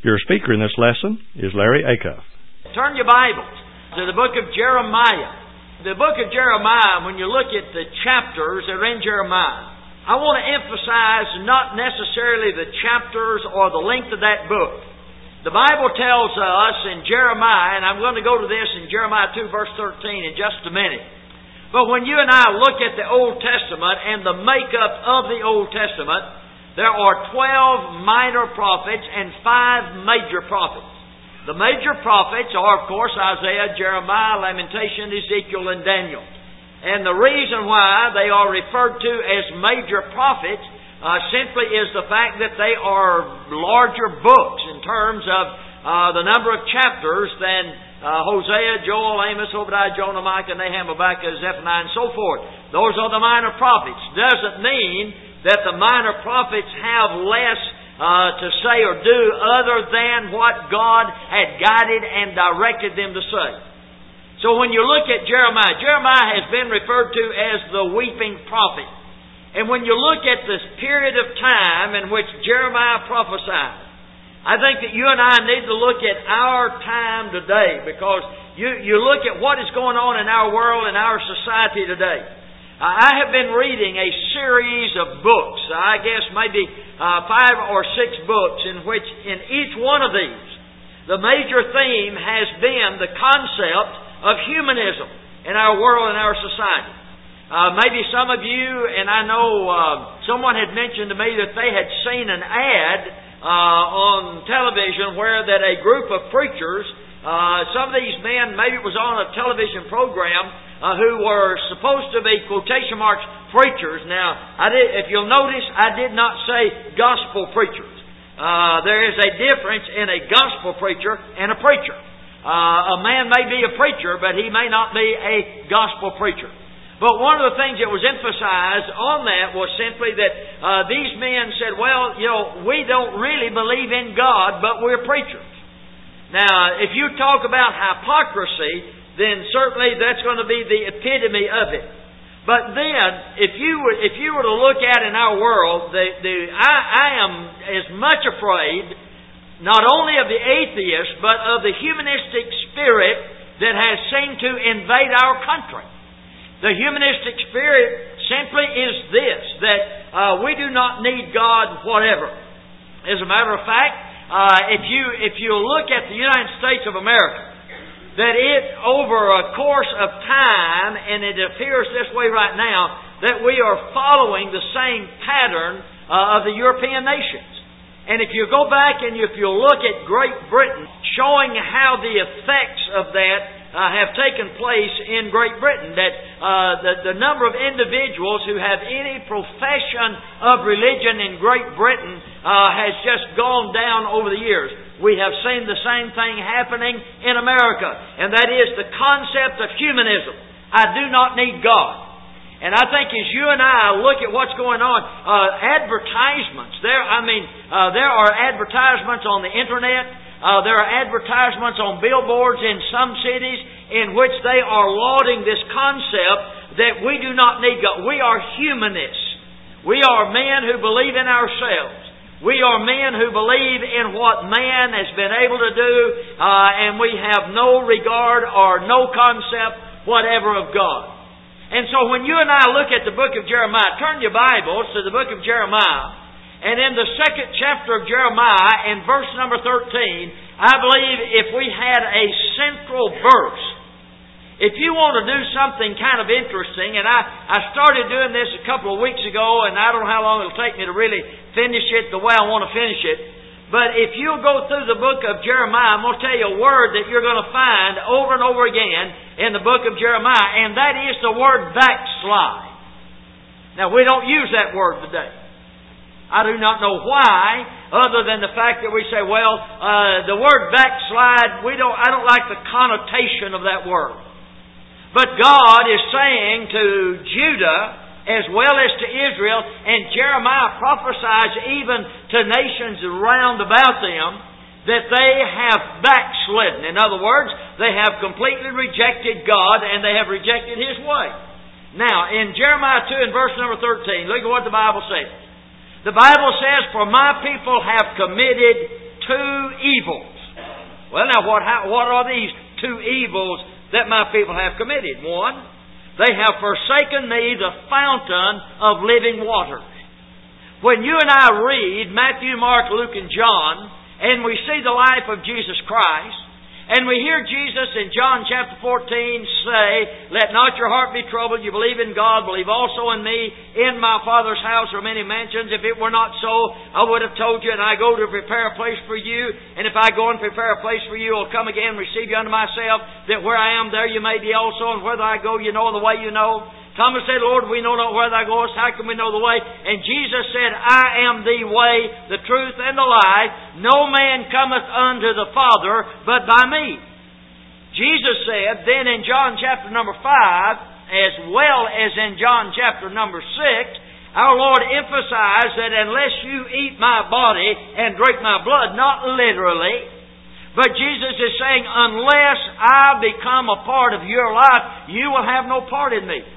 Your speaker in this lesson is Larry Acuff. Turn your Bibles to the book of Jeremiah. The book of Jeremiah, when you look at the chapters that are in Jeremiah, I want to emphasize not necessarily the chapters or the length of that book. The Bible tells us in Jeremiah, and I'm going to go to this in Jeremiah 2 verse 13 in just a minute. But when you and I look at the Old Testament and the makeup of the Old Testament, there are 12 minor prophets and 5 major prophets. The major prophets are, of course, Isaiah, Jeremiah, Lamentation, Ezekiel, and Daniel. And the reason why they are referred to as major prophets simply is the fact that they are larger books in terms of the number of chapters than Hosea, Joel, Amos, Obadiah, Jonah, Micah, Nahum, Habakkuk, Zephaniah, and so forth. Those are the minor prophets. Doesn't mean that the minor prophets have less to say or do other than what God had guided and directed them to say. So when you look at Jeremiah, Jeremiah has been referred to as the weeping prophet. And when you look at this period of time in which Jeremiah prophesied, I think that you and I need to look at our time today, because you look at what is going on in our world and our society today. I have been reading a series of books, I guess maybe 5 or 6 books, in which in each one of these, the major theme has been the concept of humanism in our world and our society. Maybe some of you, and I know someone had mentioned to me that they had seen an ad on television where that a group of preachers, some of these men, maybe it was on a television program, who were supposed to be, quotation marks, preachers. Now, if you'll notice, I did not say gospel preachers. There is a difference in a gospel preacher and a preacher. A man may be a preacher, but he may not be a gospel preacher. But one of the things that was emphasized on that was simply that these men said, well, we don't really believe in God, but we're preachers. Now, if you talk about hypocrisy, then certainly that's going to be the epitome of it. But then, if you were to look at in our world, I am as much afraid not only of the atheist, but of the humanistic spirit that has seemed to invade our country. The humanistic spirit simply is this, that we do not need God whatever. As a matter of fact, if you look at the United States of America, that it, over a course of time, and it appears this way right now, that we are following the same pattern of the European nations. And if you go back and if you look at Great Britain, showing how the effects of that have taken place in Great Britain, that the number of individuals who have any profession of religion in Great Britain has just gone down over the years. We have seen the same thing happening in America, and that is the concept of humanism. I do not need God. And I think as you and I look at what's going on, advertisements, there are advertisements on the internet, there are advertisements on billboards in some cities in which they are lauding this concept that we do not need God. We are humanists. We are men who believe in ourselves. We are men who believe in what man has been able to do, and we have no regard or no concept whatever of God. And so when you and I look at the book of Jeremiah, turn your Bibles to the book of Jeremiah, and in the 2nd chapter of Jeremiah, in verse number 13, I believe if we had a central verse, if you want to do something kind of interesting, and I started doing this a couple of weeks ago, and I don't know how long it'll take me to really finish it the way I want to finish it, but if you'll go through the book of Jeremiah, I'm going to tell you a word that you're going to find over and over again in the book of Jeremiah, and that is the word backslide. Now, we don't use that word today. I do not know why, other than the fact that we say, well, the word backslide, I don't like the connotation of that word. But God is saying to Judah as well as to Israel, and Jeremiah prophesies even to nations round about them, that they have backslidden. In other words, they have completely rejected God and they have rejected His way. Now, in Jeremiah 2 and verse number 13, look at what the Bible says. The Bible says, "For my people have committed 2 evils." Well, now what are these two evils that my people have committed? One, they have forsaken me, the fountain of living water. When you and I read Matthew, Mark, Luke, and John, and we see the life of Jesus Christ, and we hear Jesus in John chapter 14 say, "Let not your heart be troubled. You believe in God, believe also in me. In my Father's house are many mansions. If it were not so, I would have told you, and I go to prepare a place for you. And if I go and prepare a place for you, I'll come again and receive you unto myself, that where I am, there you may be also. And whither I go, you know the way you know." Thomas said, "Lord, we know not where thou goest. How can we know the way?" And Jesus said, "I am the way, the truth, and the life. No man cometh unto the Father but by me." Jesus said then in John chapter number 5, as well as in John chapter number 6, our Lord emphasized that unless you eat my body and drink my blood, not literally, but Jesus is saying, unless I become a part of your life, you will have no part in me.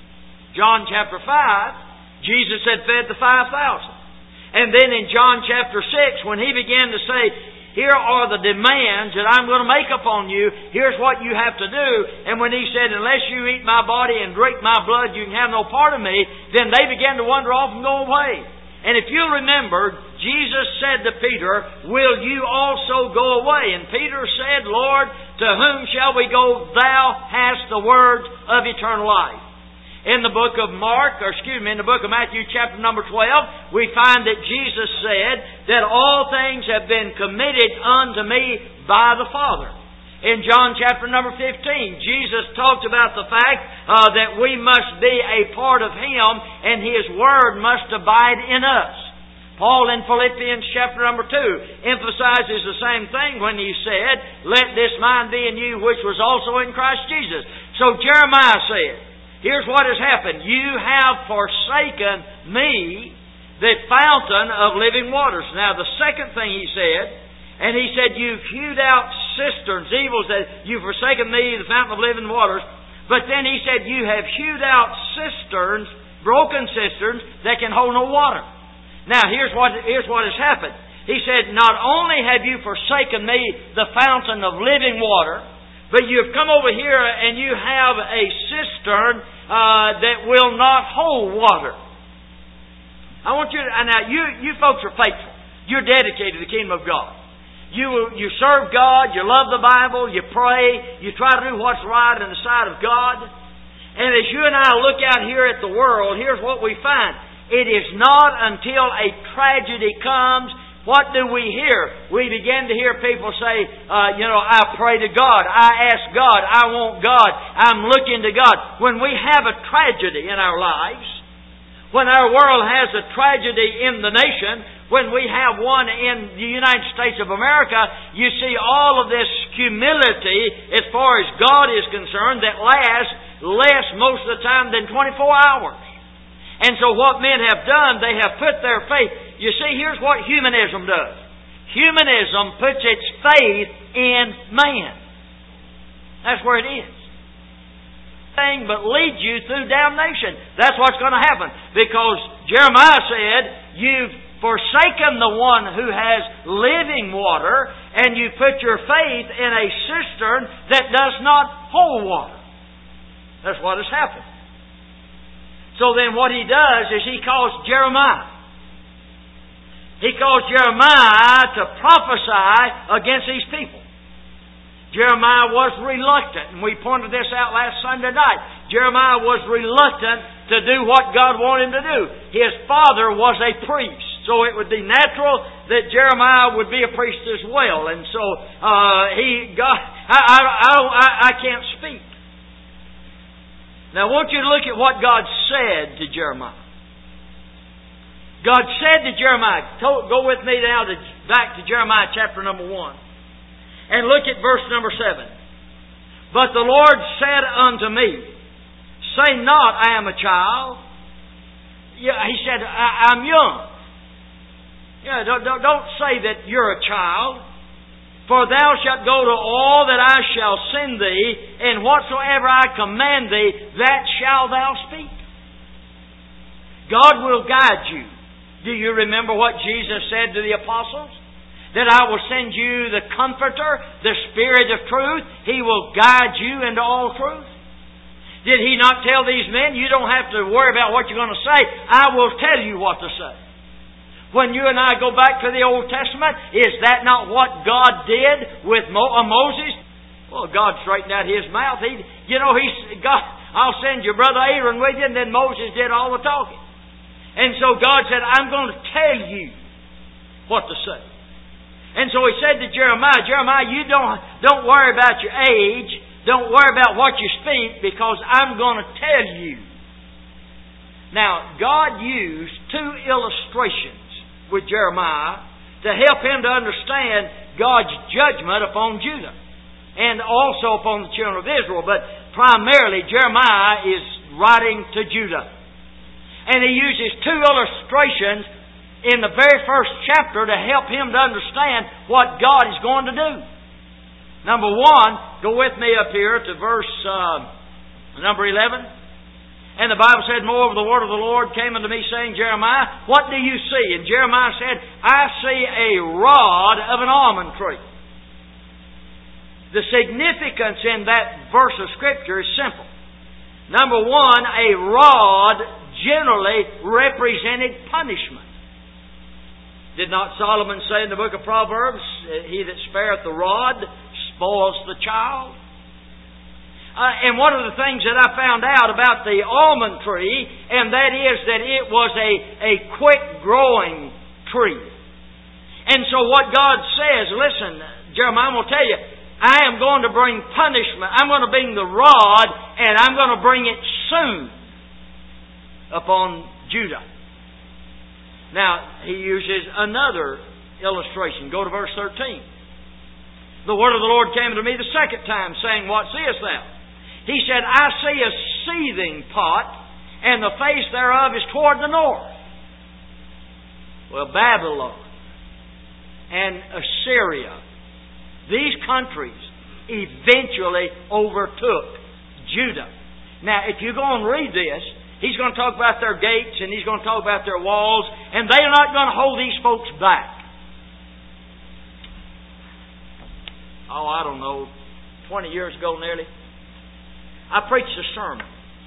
John chapter 5, Jesus had fed the 5,000. And then in John chapter 6, when He began to say, "Here are the demands that I'm going to make upon you. Here's what you have to do." And when He said, "Unless you eat my body and drink my blood, you can have no part of me," then they began to wander off and go away. And if you remember, Jesus said to Peter, "Will you also go away?" And Peter said, "Lord, to whom shall we go? Thou hast the words of eternal life." In the book of in the book of Matthew chapter number 12, we find that Jesus said that all things have been committed unto me by the Father. In John chapter number 15, Jesus talked about the fact that we must be a part of Him and His Word must abide in us. Paul in Philippians chapter number 2 emphasizes the same thing when he said, "Let this mind be in you which was also in Christ Jesus." So Jeremiah said, here's what has happened. You have forsaken me, the fountain of living waters. Now the second thing he said, and he said, you've hewed out cisterns, evils that you've forsaken me, the fountain of living waters. But then he said, you have hewed out cisterns, broken cisterns, that can hold no water. Now here's what has happened. He said, not only have you forsaken me, the fountain of living water, but you've come over here and you have a cistern that will not hold water. I want you to, now you folks are faithful. You're dedicated to the kingdom of God. You serve God, you love the Bible, you pray, you try to do what's right in the sight of God. And as you and I look out here at the world, here's what we find. It is not until a tragedy comes, what do we hear? We begin to hear people say, I pray to God, I ask God, I want God, I'm looking to God. When we have a tragedy in our lives, when our world has a tragedy in the nation, when we have one in the United States of America, you see all of this humility as far as God is concerned that lasts less most of the time than 24 hours. And so what men have done, they have put their faith. You see, here's what humanism does. Humanism puts its faith in man. That's where it is. But leads you through damnation. That's what's going to happen. Because Jeremiah said, you've forsaken the one who has living water, and you put your faith in a cistern that does not hold water. That's what has happened. So then what he does is he calls Jeremiah. He calls Jeremiah to prophesy against these people. Jeremiah was reluctant, and we pointed this out last Sunday night. Jeremiah was reluctant to do what God wanted him to do. His father was a priest, so it would be natural that Jeremiah would be a priest as well. And so I can't speak. Now I want you to look at what God said to Jeremiah. God said to Jeremiah, go with me now back to Jeremiah chapter number 1. And look at verse number 7. But the Lord said unto me, say not, I am a child. Yeah, He said, I'm young. Yeah, don't say that you're a child. For thou shalt go to all that I shall send thee, and whatsoever I command thee, that shalt thou speak. God will guide you. Do you remember what Jesus said to the apostles? that I will send you the Comforter, the Spirit of truth. He will guide you into all truth. Did He not tell these men, you don't have to worry about what you're going to say. I will tell you what to say. When you and I go back to the Old Testament, is that not what God did with Moses? Well, God straightened out his mouth. God, I'll send your brother Aaron with you, and then Moses did all the talking. And so God said, I'm going to tell you what to say. And so He said to Jeremiah, you don't worry about your age. Don't worry about what you speak, because I'm going to tell you. Now, God used two illustrations with Jeremiah to help him to understand God's judgment upon Judah and also upon the children of Israel. But primarily, Jeremiah is writing to Judah. And he uses two illustrations in the very first chapter to help him to understand what God is going to do. Number one, go with me up here to verse number 11. And the Bible said, moreover, the word of the Lord came unto me, saying, Jeremiah, what do you see? And Jeremiah said, I see a rod of an almond tree. The significance in that verse of Scripture is simple. Number one, a rod generally represented punishment. Did not Solomon say in the book of Proverbs, he that spareth the rod spoils the child? And one of the things that I found out about the almond tree, and that is that it was a quick-growing tree. And so what God says, listen, Jeremiah, I'm going to tell you, I am going to bring punishment. I'm going to bring the rod, and I'm going to bring it soon upon Judah. Now, he uses another illustration. Go to verse 13. The word of the Lord came unto me the second time, saying, what seest thou? He said, I see a seething pot, and the face thereof is toward the north. Well, Babylon and Assyria, these countries eventually overtook Judah. Now, if you go and read this, he's going to talk about their gates, and he's going to talk about their walls, and they are not going to hold these folks back. Oh, I don't know, 20 years ago nearly, I preached a sermon.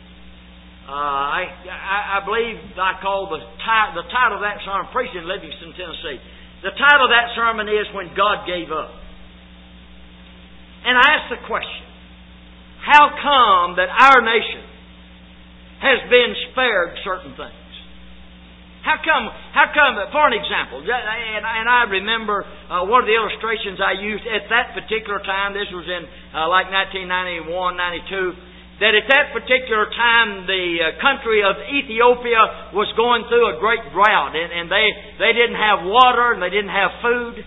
I believe I called the title of that sermon, preached in Livingston, Tennessee. The title of that sermon is When God Gave Up. And I asked the question, how come that our nation has been spared certain things? How come, for an example, and I remember one of the illustrations I used at that particular time, this was in like 1991, 92, that at that particular time the country of Ethiopia was going through a great drought, and they didn't have water and they didn't have food.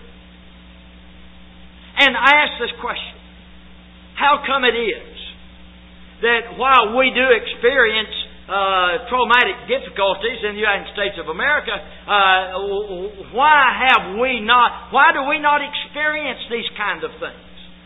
And I asked this question, how come it is that while we do experience traumatic difficulties in the United States of America, why do we not experience these kind of things?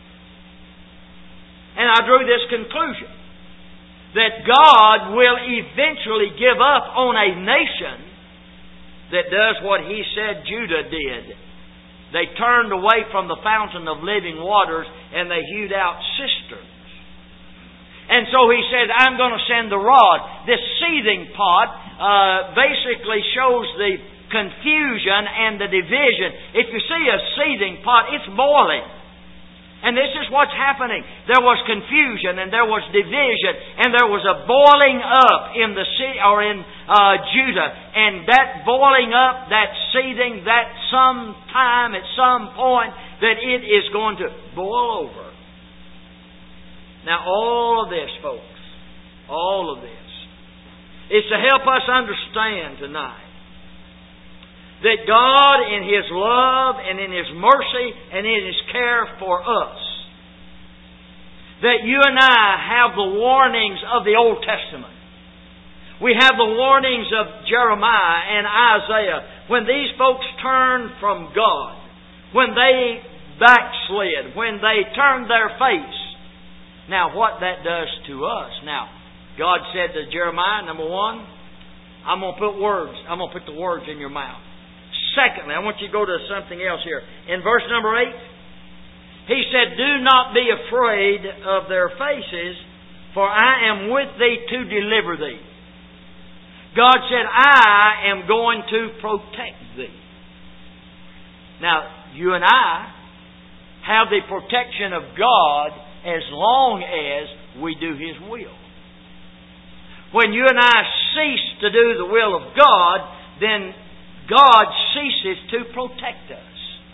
And I drew this conclusion, that God will eventually give up on a nation that does what He said Judah did. They turned away from the fountain of living waters and they hewed out cisterns. And so He said, I'm going to send the rod. This seething pot basically shows the confusion and the division. If you see a seething pot, it's boiling. And this is what's happening. There was confusion and there was division and there was a boiling up in the city or in Judah. And that boiling up, that seething, that sometime at some point that it is going to boil over. Now all of this, folks, all of this is to help us understand tonight that God in His love and in His mercy and in His care for us, that you and I have the warnings of the Old Testament. We have the warnings of Jeremiah and Isaiah. When these folks turned from God, when they backslid, when they turned their face. Now what that does to us. Now, God said to Jeremiah, number one, I'm going to put the words in your mouth. Secondly, I want you to go to something else here. In verse number 8, He said, "Do not be afraid of their faces, for I am with thee to deliver thee." God said, "I am going to protect thee." Now, you and I have the protection of God as long as we do His will. When you and I cease to do the will of God, then God ceases to protect us.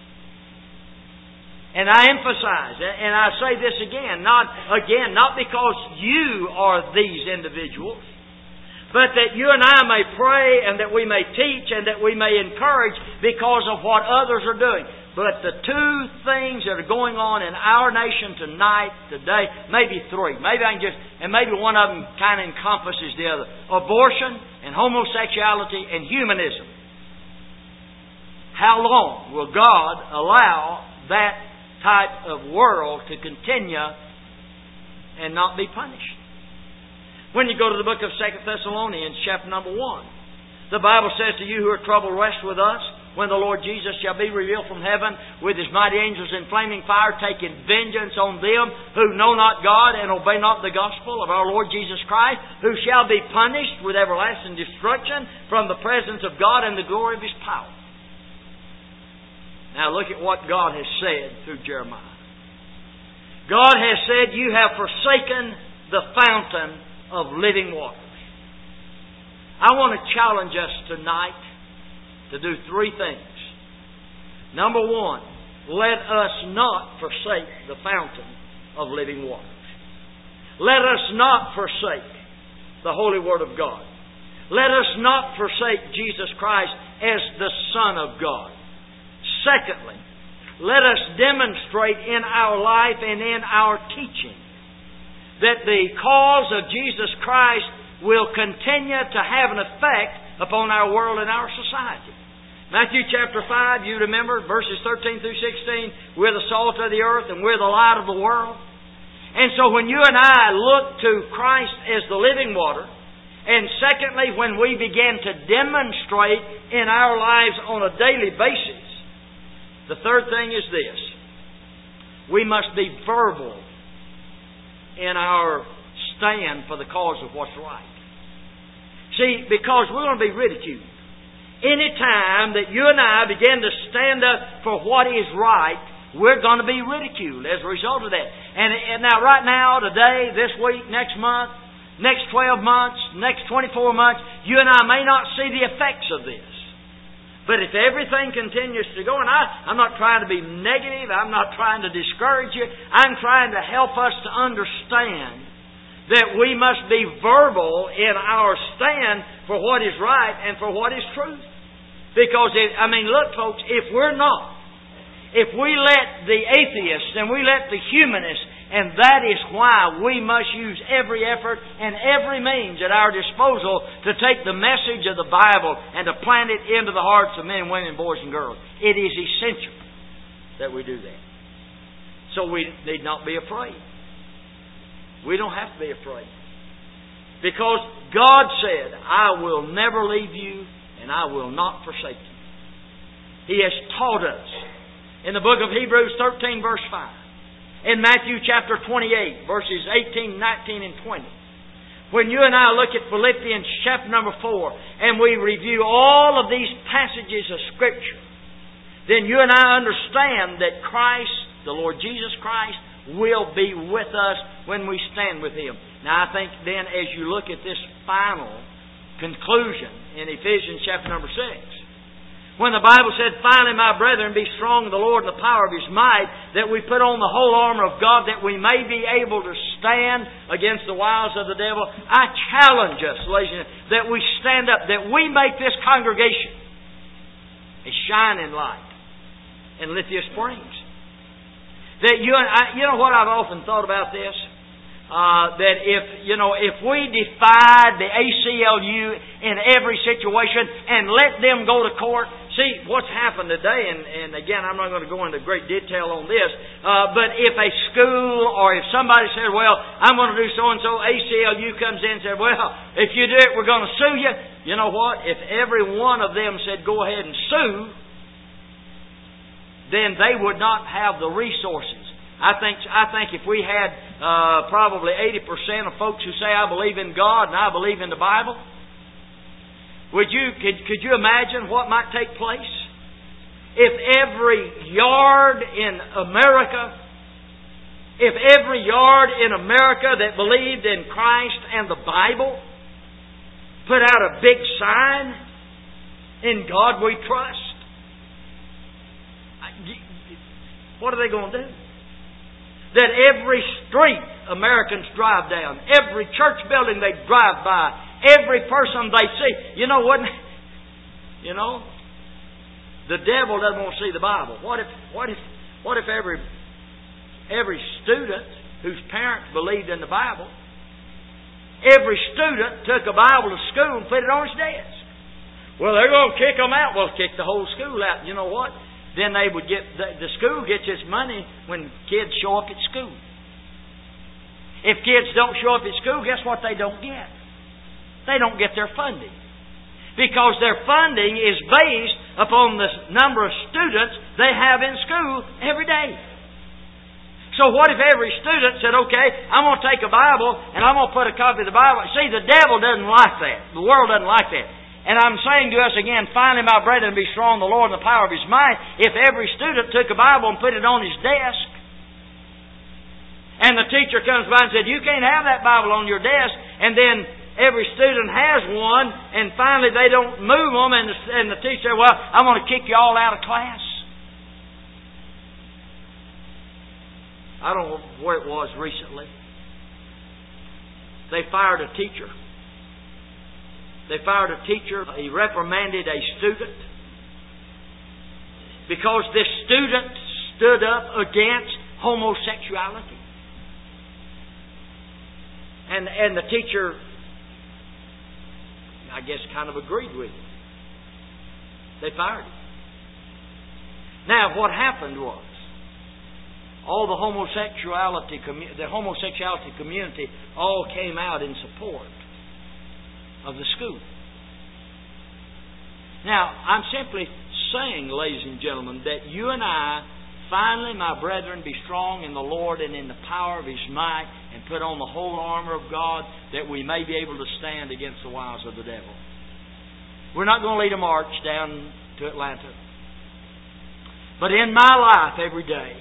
And I emphasize, and I say this again, not because you are these individuals, but that you and I may pray and that we may teach and that we may encourage because of what others are doing. But the two things that are going on in our nation tonight, today, maybe three, maybe one of them kind of encompasses the other: abortion and homosexuality and humanism. How long will God allow that type of world to continue and not be punished? When you go to the book of 2 Thessalonians, chapter number 1, the Bible says, "To you who are troubled, rest with us, when the Lord Jesus shall be revealed from heaven with His mighty angels in flaming fire, taking vengeance on them who know not God and obey not the gospel of our Lord Jesus Christ, who shall be punished with everlasting destruction from the presence of God and the glory of His power." Now look at what God has said through Jeremiah. God has said, "You have forsaken the fountain of living waters." I want to challenge us tonight to do three things. Number one, let us not forsake the fountain of living waters. Let us not forsake the Holy Word of God. Let us not forsake Jesus Christ as the Son of God. Secondly, let us demonstrate in our life and in our teaching that the cause of Jesus Christ will continue to have an effect upon our world and our society. Matthew chapter 5, you remember, verses 13 through 16, we're the salt of the earth and we're the light of the world. And so when you and I look to Christ as the living water, and secondly, when we begin to demonstrate in our lives on a daily basis, the third thing is this: we must be verbal in our stand for the cause of what's right. See, because we're going to be ridiculed. Any time that you and I begin to stand up for what is right, we're going to be ridiculed as a result of that. And now, right now, today, this week, next month, next 12 months, next 24 months, you and I may not see the effects of this. But if everything continues to go, and I'm not trying to be negative, I'm not trying to discourage you, I'm trying to help us to understand that we must be verbal in our stand for what is right and for what is truth. Because, look folks, if we let the atheists and we let the humanists, and that is why we must use every effort and every means at our disposal to take the message of the Bible and to plant it into the hearts of men, women, boys, and girls. It is essential that we do that. So we need not be afraid. We don't have to be afraid. Because God said, "I will never leave you and I will not forsake you." He has taught us in the book of Hebrews 13 verse 5. In Matthew chapter 28 verses 18, 19, and 20. When you and I look at Philippians chapter number 4 and we review all of these passages of Scripture, then you and I understand that Christ, the Lord Jesus Christ, will be with us when we stand with Him. Now I think then as you look at this final conclusion in Ephesians chapter number 6, when the Bible said, "Finally, my brethren, be strong in the Lord and the power of His might, that we put on the whole armor of God, that we may be able to stand against the wiles of the devil." I challenge us, ladies and gentlemen, that we stand up, that we make this congregation a shining light in Lithia Springs. That you know what I've often thought about this? That if we defied the ACLU in every situation and let them go to court. See, what's happened today, and again, I'm not going to go into great detail on this, but if a school or if somebody said, "Well, I'm going to do so-and-so," ACLU comes in and said, "Well, if you do it, we're going to sue you." You know what? If every one of them said, "Go ahead and sue," then they would not have the resources. I think if we had probably 80% of folks who say, I believe in God and I believe in the Bible, could you imagine what might take place? If every yard in America that believed in Christ and the Bible put out a big sign, in God we trust, what are they going to do? That every street Americans drive down, every church building they drive by, every person they see, the devil doesn't want to see the Bible. What if every student whose parents believed in the Bible, every student took a Bible to school and put it on his desk? Well, they're going to kick them out. Well, kick the whole school out. You know what? Then they would get, the school gets its money when kids show up at school. If kids don't show up at school, guess what they don't get? They don't get their funding. Because their funding is based upon the number of students they have in school every day. So what if every student said, okay, I'm going to take a Bible and I'm going to put a copy of the Bible. See, the devil doesn't like that. The world doesn't like that. And I'm saying to us again, finally, my brethren, be strong in the Lord and the power of His might. If every student took a Bible and put it on his desk, and the teacher comes by and said, you can't have that Bible on your desk, and then every student has one, and finally they don't move them, and the teacher said, well, I'm going to kick you all out of class. I don't know where it was recently. They fired a teacher. He reprimanded a student because this student stood up against homosexuality. And the teacher, I guess, kind of agreed with him. They fired him. Now, what happened was, all the homosexuality community all came out in support of the school. Now, I'm simply saying, ladies and gentlemen, that you and I, finally, my brethren, be strong in the Lord and in the power of His might, and put on the whole armor of God, that we may be able to stand against the wiles of the devil. We're not going to lead a march down to Atlanta. But in my life every day,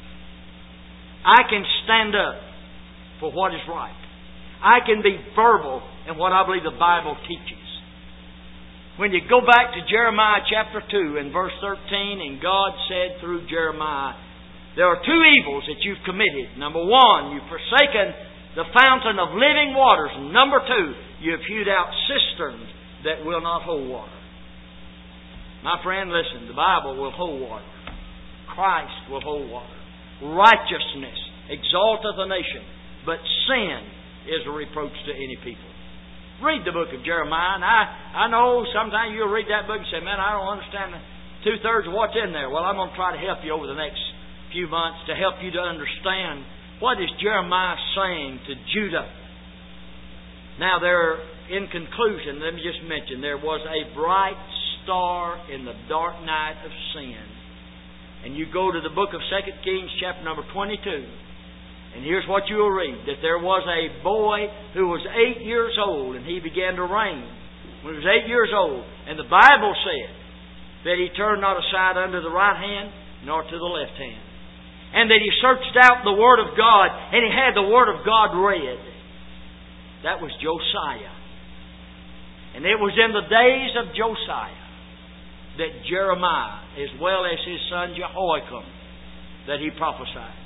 I can stand up for what is right. I can be verbal in what I believe the Bible teaches. When you go back to Jeremiah chapter 2 and verse 13, and God said through Jeremiah, there are two evils that you've committed. Number one, you've forsaken the fountain of living waters. And number two, you've hewed out cisterns that will not hold water. My friend, listen, the Bible will hold water. Christ will hold water. Righteousness exalteth a nation, but sin is a reproach to any people. Read the book of Jeremiah, and I know sometimes you'll read that book and say, man, I don't understand 2/3 of what's in there. Well, I'm going to try to help you over the next few months to help you to understand what is Jeremiah saying to Judah. Now, in conclusion, let me just mention, there was a bright star in the dark night of sin. And you go to the book of 2 Kings, chapter number 22, and here's what you will read. That there was a boy who was 8 years old, and he began to reign when he was 8 years old. And the Bible said that he turned not aside unto the right hand, nor to the left hand. And that he searched out the Word of God, and he had the Word of God read. That was Josiah. And it was in the days of Josiah that Jeremiah, as well as his son Jehoiakim, that he prophesied.